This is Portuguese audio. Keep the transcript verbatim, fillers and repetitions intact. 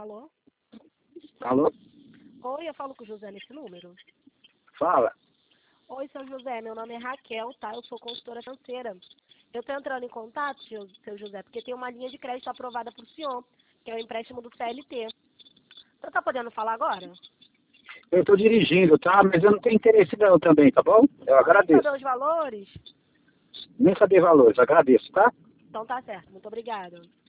Alô? Alô? Oi, eu falo com o José nesse número. Fala. Oi, seu José, meu nome é Raquel, tá? Eu sou consultora financeira. Eu tô entrando em contato, seu, seu José, porque tem uma linha de crédito aprovada por senhor, que é o empréstimo do C L T. Você tá podendo falar agora? Eu estou dirigindo, tá? Mas eu não tenho interesse não também, tá bom? Eu Nem agradeço. saber os valores? Nem saber valores, agradeço, tá? Então tá certo, muito obrigada.